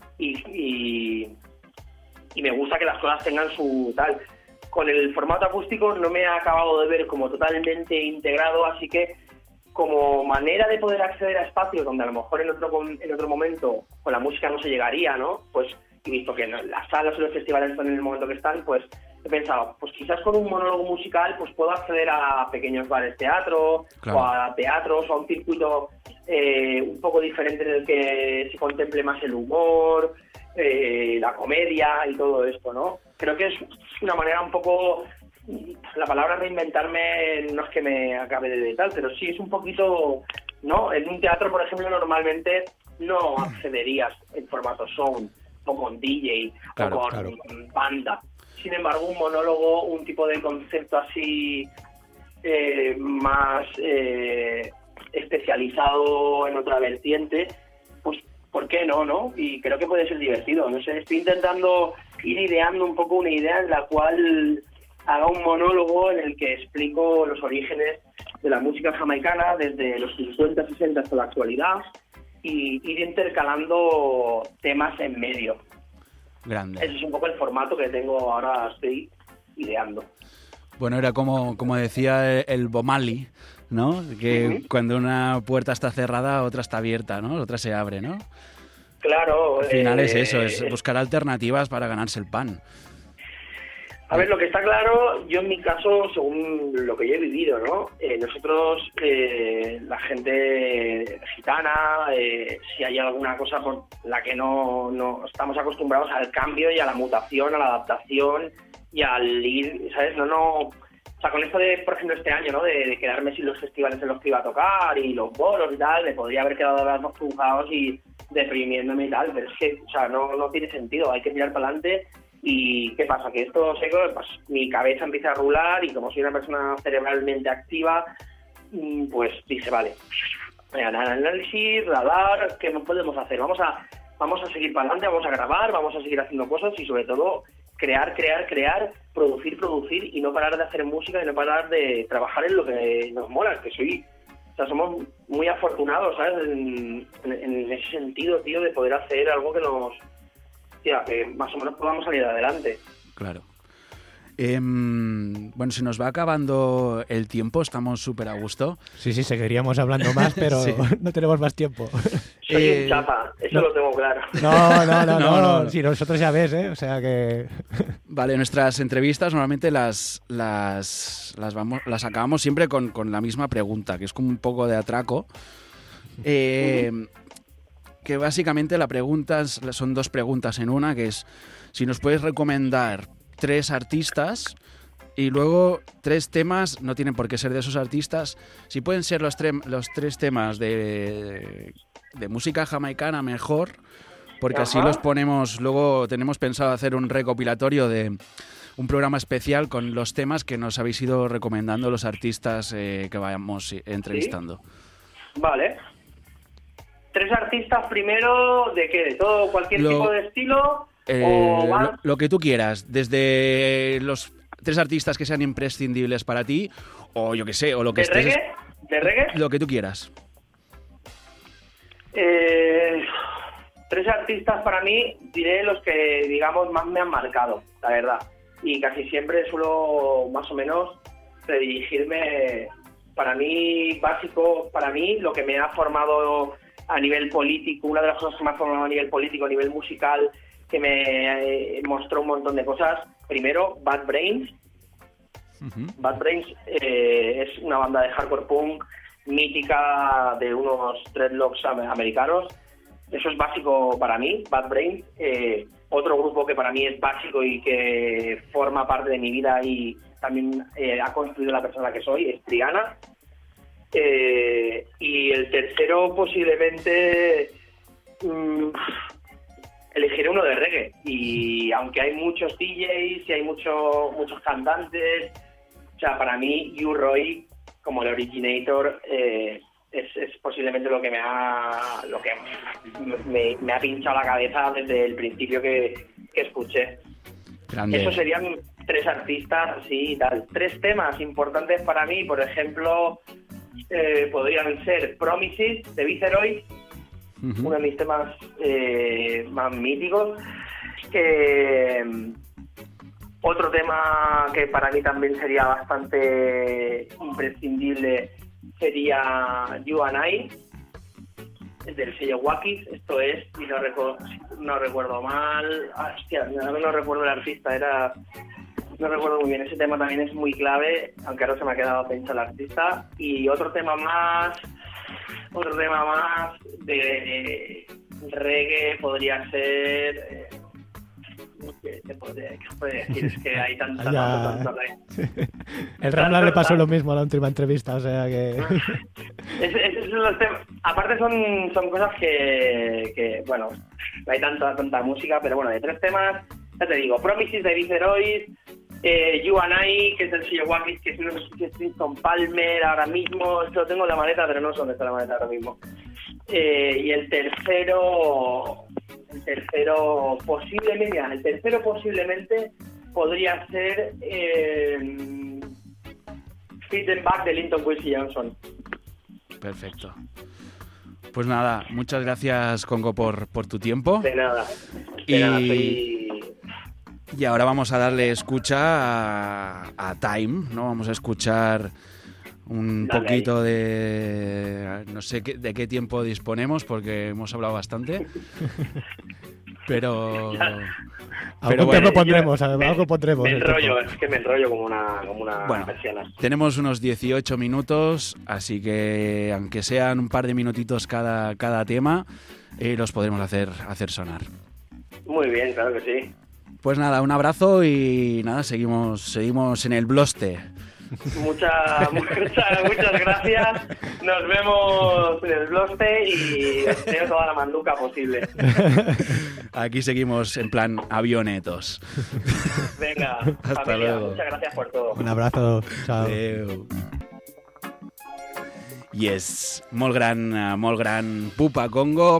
me gusta que las cosas tengan su tal. Con el formato acústico no me he acabado de ver como totalmente integrado, así que como manera de poder acceder a espacios donde a lo mejor en otro momento con la música no se llegaría, ¿no? Pues, y visto que las salas y los festivales están en el momento que están, pues he pensado, pues quizás con un monólogo musical pues puedo acceder a pequeños bares teatro, claro, o a teatros, o a un circuito un poco diferente en el que se contemple más el humor, la comedia y todo esto, ¿no? Creo que es una manera un poco... La palabra reinventarme no es que me acabe de tal, pero sí es un poquito, ¿no? En un teatro, por ejemplo, normalmente no accederías en formato sound, o con DJ, claro, o con banda. Sin embargo, un monólogo, un tipo de concepto así más especializado en otra vertiente, pues ¿por qué no, no? Y creo que puede ser divertido. No sé, estoy intentando ir ideando un poco una idea en la cual haga un monólogo en el que explico los orígenes de la música jamaicana desde los 50, 60 hasta la actualidad y ir intercalando temas en medio. Grande. Ese es un poco el formato que tengo ahora, estoy ideando. Bueno, era como decía el Bob Marley, ¿no? Que cuando una puerta está cerrada, otra está abierta, ¿no? Otra se abre, ¿no? Claro. Al final es eso, es buscar alternativas para ganarse el pan. A ver, lo que está claro, yo en mi caso, según lo que yo he vivido, ¿no? Nosotros, la gente gitana, si hay alguna cosa por la que no estamos acostumbrados al cambio y a la mutación, a la adaptación y al ir, ¿sabes? O sea, con esto de, por ejemplo, este año, ¿no? De quedarme sin los festivales en los que iba a tocar y los bolos y tal, me podría haber quedado de los juzgados y deprimiéndome y tal, pero es que, o sea, no tiene sentido, hay que mirar para adelante. ¿Y qué pasa? Que esto seco, pues mi cabeza empieza a rular y como soy una persona cerebralmente activa, pues dice, vale, análisis, radar, ¿qué podemos hacer? Vamos a seguir para adelante, vamos a grabar, vamos a seguir haciendo cosas y sobre todo crear, producir y no parar de hacer música y no parar de trabajar en lo que nos mola, que somos muy afortunados, ¿sabes? En ese sentido, tío, de poder hacer algo que más o menos podamos salir adelante. Claro. Bueno, se nos va acabando el tiempo, estamos súper a gusto. Sí, seguiríamos hablando más, pero sí, no tenemos más tiempo. Soy un chapa, eso lo tengo claro. No, si nosotros ya ves, o sea que... Vale, nuestras entrevistas normalmente las acabamos siempre con la misma pregunta, que es como un poco de atraco. Que básicamente la pregunta son dos preguntas en una, que es si nos puedes recomendar 3 artistas y luego 3 temas, no tienen por qué ser de esos artistas, si pueden ser los 3 temas de música jamaicana mejor, porque así los ponemos, luego tenemos pensado hacer un recopilatorio de un programa especial con los temas que nos habéis ido recomendando los artistas que vayamos entrevistando. ¿Sí? Vale. 3 artistas primero, ¿de qué? ¿De todo? ¿Cualquier tipo de estilo? ¿O lo que tú quieras, desde los 3 artistas que sean imprescindibles para ti, o yo que sé, o lo que estés... ¿Reggae? ¿De reggae? Lo que tú quieras. 3 artistas para mí, diré los que, digamos, más me han marcado, la verdad. Y casi siempre suelo, más o menos, redirigirme, para mí, básico, para mí, lo que me ha formado a nivel político, una de las cosas que me ha formado a nivel político, a nivel musical, que me mostró un montón de cosas. Primero, Bad Brains. Bad Brains es una banda de hardcore punk mítica de unos dreadlocks americanos. Eso es básico para mí, Bad Brains. Otro grupo que para mí es básico y que forma parte de mi vida y también ha construido la persona que soy, es Triana. Y el tercero posiblemente elegiré uno de reggae. Y aunque hay muchos DJs y hay muchos cantantes, o sea, para mí U-Roy como el originator es posiblemente lo que me ha pinchado la cabeza desde el principio que escuché. Grande. Esos serían 3 artistas así y tal. 3 temas importantes para mí, por ejemplo, podrían ser Promises de Viceroy, uno de mis temas más míticos. Otro tema que para mí también sería bastante imprescindible sería You and I, del sello Wakis. Esto es, y no recuerdo mal, hostia, no recuerdo el artista, no recuerdo muy bien. Ese tema también es muy clave, aunque ahora se me ha quedado pensado el artista. Y otro tema más de reggae podría ser... ¿Qué podría decir? Es que hay tantas El Rambla le pasó lo mismo a la última entrevista, o sea que... Esos son los temas. Aparte son cosas que bueno, no hay tanta música, pero bueno, de 3 temas, ya te digo, Promises de Viceroy, You and I, que es el sello Wakis, que es uno de Kingston Palmer ahora mismo, lo tengo en la maleta, pero no sé dónde está la maleta ahora mismo. Y el tercero posiblemente podría ser Fit and Back de Linton Quincy Johnson. Perfecto. Pues nada, muchas gracias, Congo, por tu tiempo. De nada. Y ahora vamos a darle escucha a Time, ¿no? Vamos a escuchar un poquito de... No sé de qué tiempo disponemos, porque hemos hablado bastante. Pero algo pondremos. Me enrollo, es que me enrollo como una persiana. Tenemos unos 18 minutos, así que aunque sean un par de minutitos cada tema, los podremos hacer sonar. Muy bien, claro que sí. Pues nada, un abrazo y nada, seguimos en el bloste. Muchas gracias. Nos vemos en el bloste y os tengo toda la manduca posible. Aquí seguimos en plan avionetos. Venga, hasta familia, luego. Muchas gracias por todo. Un abrazo. Chao. Adeu. Yes, molt gran Pupa Congo.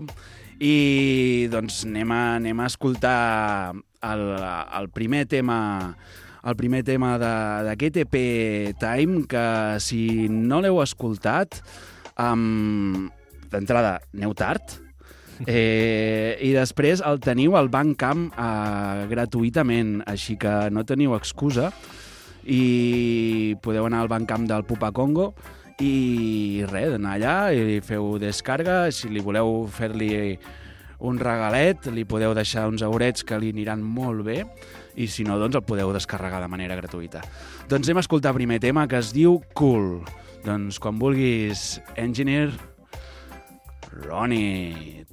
I doncs anem a escoltar el primer tema d'aquest EP Time, que si no l'heu escoltat, d'entrada aneu tard, i després el teniu al Bandcamp gratuïtament, així que no teniu excusa i podeu anar al Bandcamp del Pupa Congo i res, d'anar allà i feu descarga. Si li voleu fer-li un regalet, li podeu deixar uns eurets que li aniran molt bé, i si no, doncs el podeu descarregar de manera gratuïta. Doncs anem a escoltar el primer tema, que es diu Cool. Doncs quan vulguis, Engineer, run it.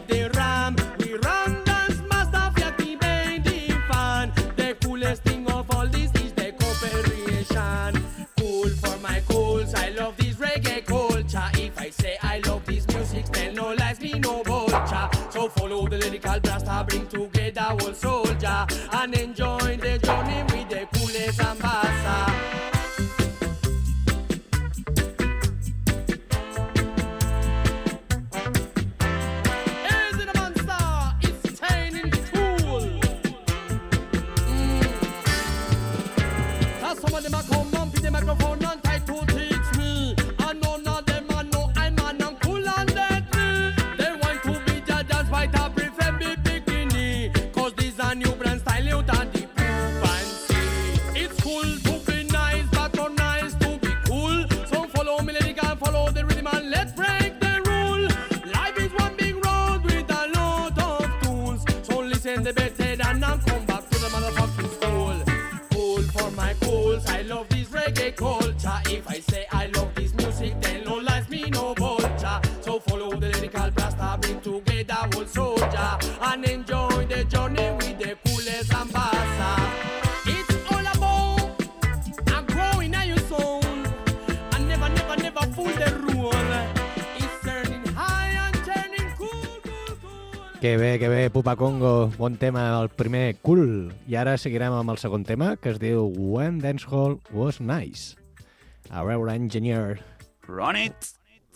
Thing of culture. So follow the lyrical blaster, bring together all soldier and enjoy the journey with the coolest ambassador. Some of them a come and pick the microphone and try to teach me, and none of them a know I'm man and cool and deadly. They want to be judges by the brief and be bikini, cause this a new brand style out and the poop and see. It's cool to be nice, but not nice to be cool. So follow me, lyrical, follow the rhythm and let's break the rule. Life is one big road with a lot of tools. So listen the better and now come back to the motherfucking school. For my goals, I love this reggae culture. If I say I love this music, then no lies me no vulture. So follow the lyrical blaster, bring together all soldier and enjoy the journey with the coolest ambassador. It's all about I'm growing at your soul and never, never, never fool the rule. It's turning high and turning cool, cool, cool. Que bé, Pupa Congo, bon tema, el primer cool. I ara seguirem amb el segon tema, que es diu When Dancehall Was Nice. A veure, Engineer. Run it!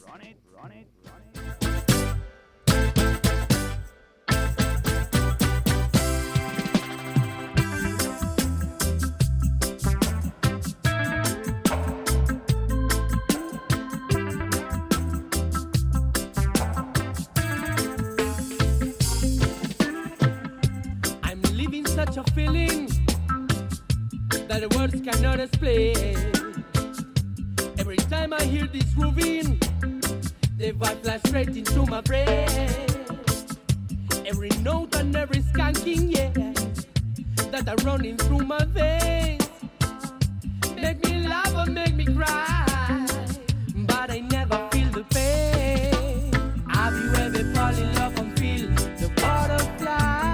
Such a feeling that the words cannot explain. Every time I hear this grooving, the vibe flies straight into my brain. Every note and every skanking, yeah, that are running through my veins make me laugh and make me cry, but I never feel the pain. Have you ever fallen in love and feel the butterfly?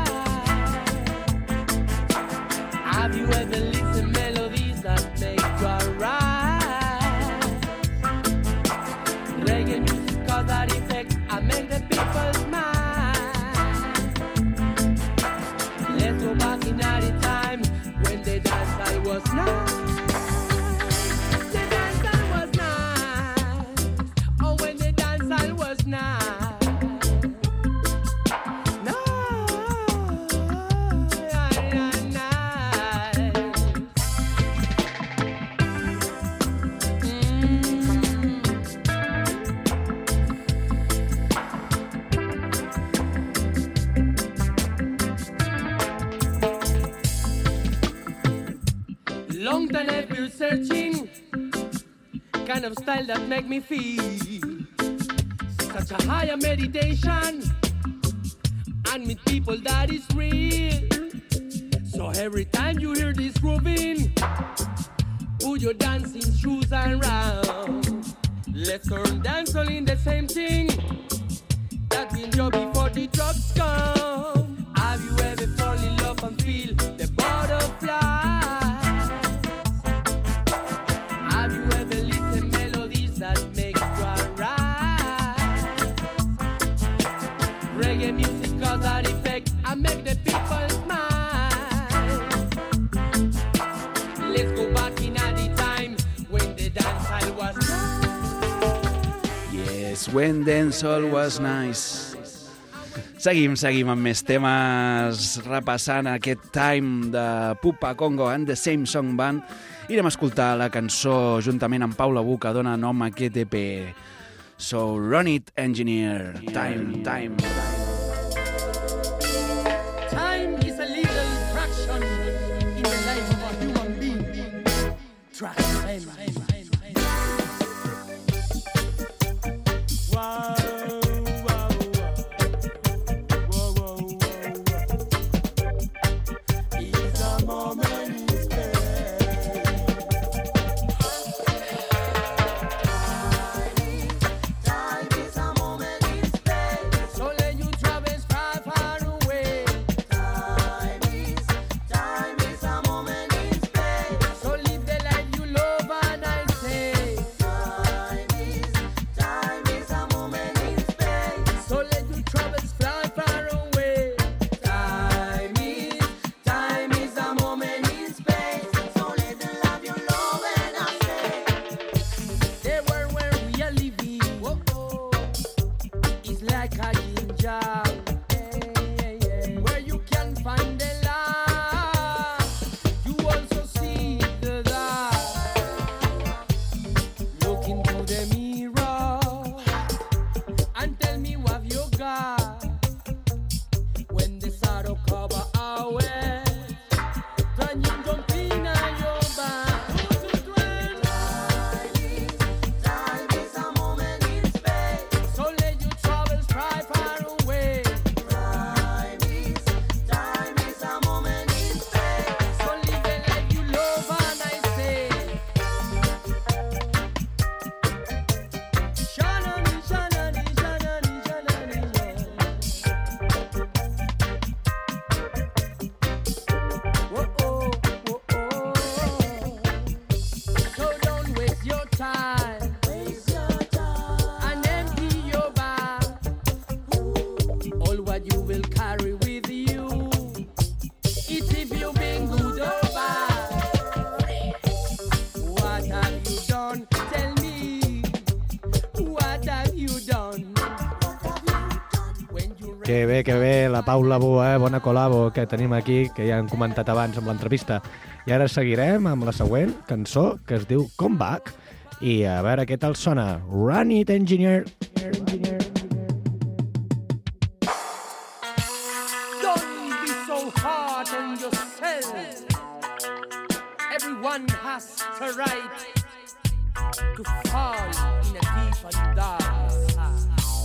Have you ever listened melodies that make you alright? Reggae music cause that effect, I make the people smile. Let's go back in the time when the dance was nice. The dance was nice. Oh, when the dance was nice. Long time I've been searching kind of style that make me feel such a higher meditation and meet people that is real. So every time you hear this grooving, put your dancing shoes and round. Let's turn dancehall in the same thing that we enjoy before the drugs come. Have you ever fall in love and feel the butterfly? Reggae music cause that effect, I make the people smile. Let's go back in the time when the dancehall was nice. Yes, when dancehall was nice. Seguim amb més temes, repassant aquest time de Pupa Congo and the Same Song Band. Irem a escoltar la cançó juntament amb Paula Bu, que dona nom a aquest EP. So run it, Engineer. Time. Time is a little fraction in the life of a human being. Track time. Wow. It's a moment. Time is a moment in space. So live the life you love and I God. When the sorrow cover our way, then you jump in your back. Time is a moment in space. So let your troubles fly far away. Time is a moment in space. So live the life you love, and I say. Shanani, shanani, shanani, shanani, whoa, oh, whoa, oh. So don't waste your time. And empty your bag. All what you will carry with you. It's if you've been good or bad. What have you done? Tell me. What have you done? When you Que bé, la Paula Bua, bona col·labo que tenim aquí, que ja han comentat abans amb l'entrevista. I ara seguirem amb la següent cançó, que es diu Come Back, i a veure què tal sona. Run it, engineer! don't be so hard on yourself. Everyone has the right to fall in a deep and dark sad.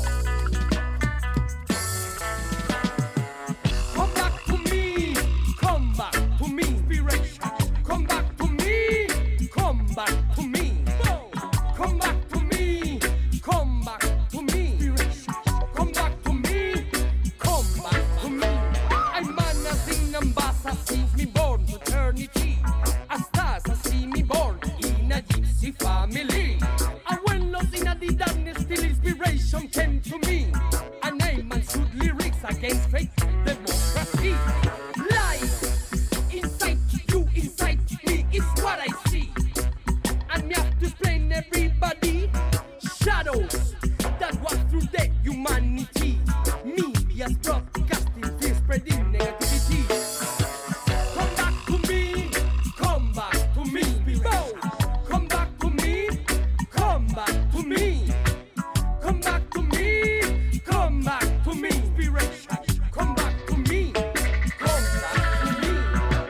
Come back to me, come back to me, inspiration. Come back to me, come back to me. Come back to me, come back to me, inspiration. Come back to me, come back to me. I'm man a sing and bass since me born to eternity. A stars I see me born in a gypsy family. I went lost in a the darkness till inspiration came to me. And I'm man shoot lyrics against fake democracy. Life inside you, inside me is what I see. And me have to explain everybody. Shadows that walk through the humanity. Media's broadcasting fear, spreading negativity. Come back to me, come back to me. Come back to me, come back to me. Come back to me, come back to me. Inspiration, come back to me, come back to me.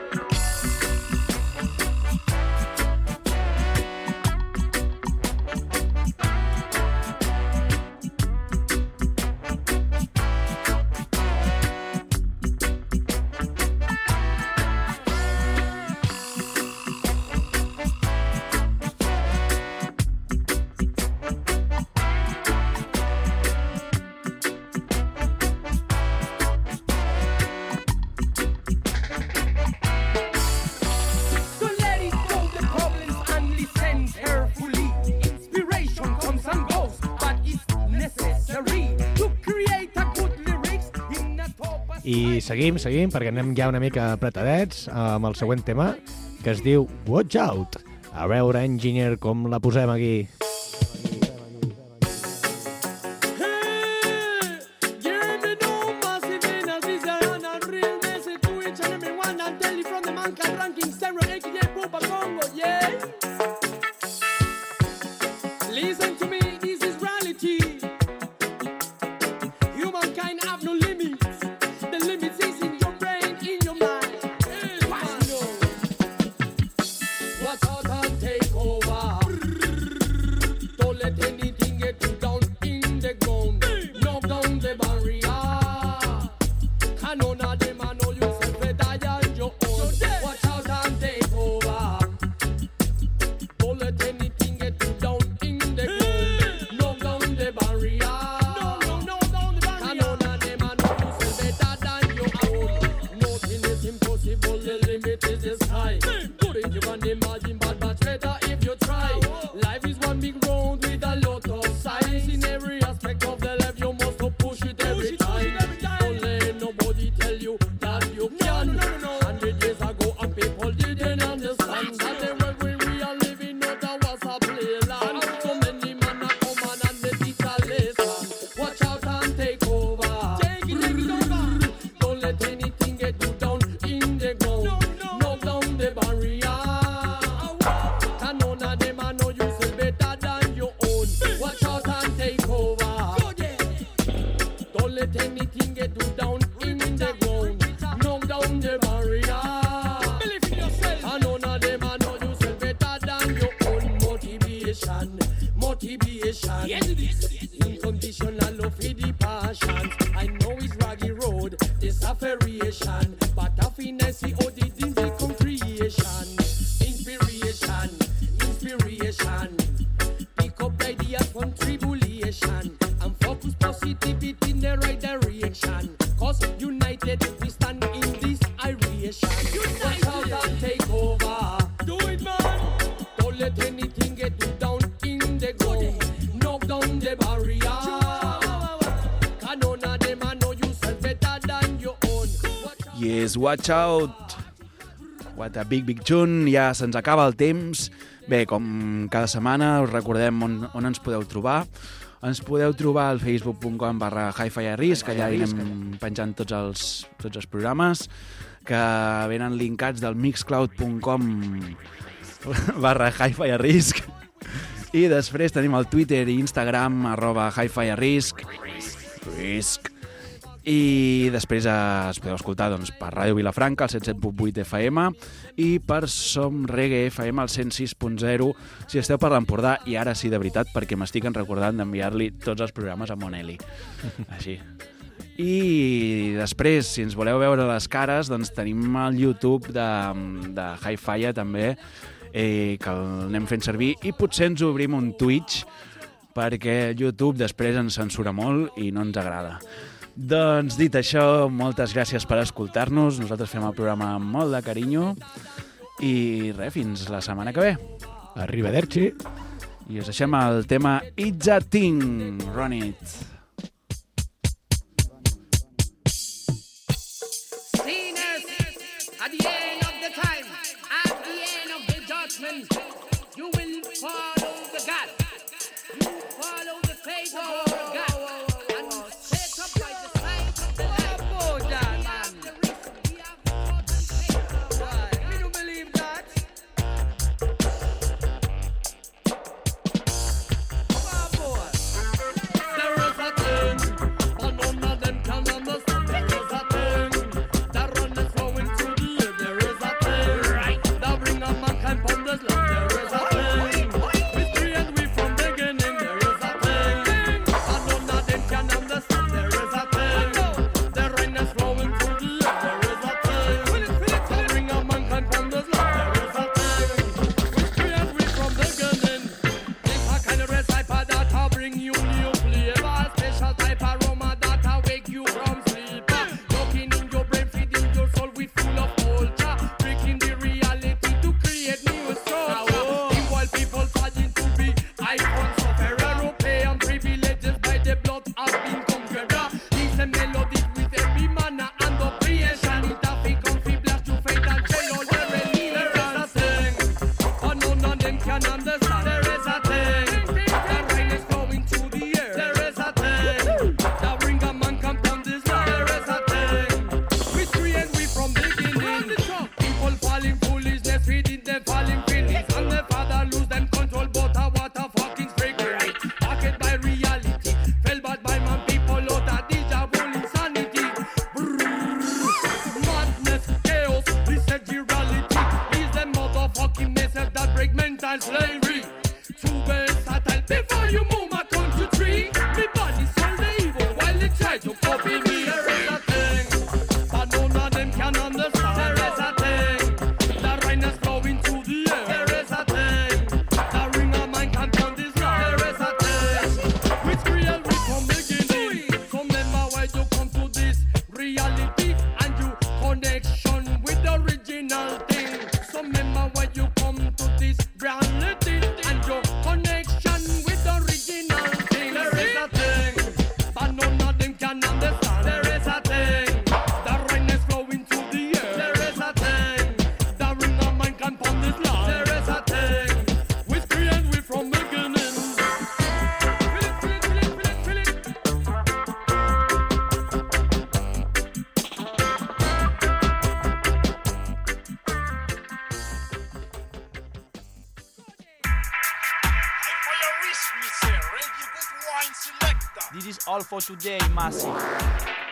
So let it go the problems and listen carefully. Inspiration comes and goes, but it's necessary to create a good lyrics in a top. I seguim, perquè anem ja una mica apretadets amb el següent tema, que es diu Watch Out. A veure, engineer, com la posem aquí. Listen to me, this is reality. Humankind have no limits. The limits is in your brain, in your mind. What out and take over. let anything get you down in the ground. Knock down the barrier. Believe in yourself. And none of them I know yourself better than your own motivation. Motivation. Yes, it is. Unconditional love for the passion. I know it's raggy road, this a variation, but happiness is all the things become creation. Inspiration, inspiration. Pick up ideas from tribulation and focus positivity in the right direction. Cause united we stand in this iration. Watch out and take over. Do it, man. Don't let anything get you down in the ground. Knock down the barrier. Yes, watch out! What a big tune. Ja se'ns acaba el temps. Bé, com cada setmana us recordem on ens podeu trobar. Ens podeu trobar al facebook.com/hi-fi-risk, allà anem penjant tots els programes que venen linkats del mixcloud.com/hi-fi-risk. I després tenim el Twitter i Instagram @hi-fi-risk. I després es podeu escoltar per Ràdio Vilafranca, al 107.8 FM, i per Som Reggae FM, al 106.0, si esteu per l'Empordà, i ara sí, de veritat, perquè m'estic recordant d'enviar-li tots els programes a Moneli. Així. I després, si ens voleu veure les cares, doncs tenim el YouTube de Hi-Fi també, que l'anem fent servir, i potser ens obrim un Twitch, perquè el YouTube després ens censura molt i no ens agrada. Doncs dit això, moltes gràcies per escoltar-nos. Nosaltres fem el programa amb molt de carinyo i res, fins la setmana que ve. Arrivederci. I us deixem el tema It's a Thing. Run it. Sinners, at the end of the time, at the end of the judgment, you will follow the God. You follow the faith of our God. Slavery, too versatile. Before you move my country tree, me body sold the evil while they try to copy me. There is a thing, but none of them can understand. There is a thing, the rain is flowing through the air. There is a thing, the ring of mine can turn this round. There is a thing, which real we from beginning. So remember why you come to this reality and you connection with the original thing. So remember why you come to this reality. This is all for today, Massive.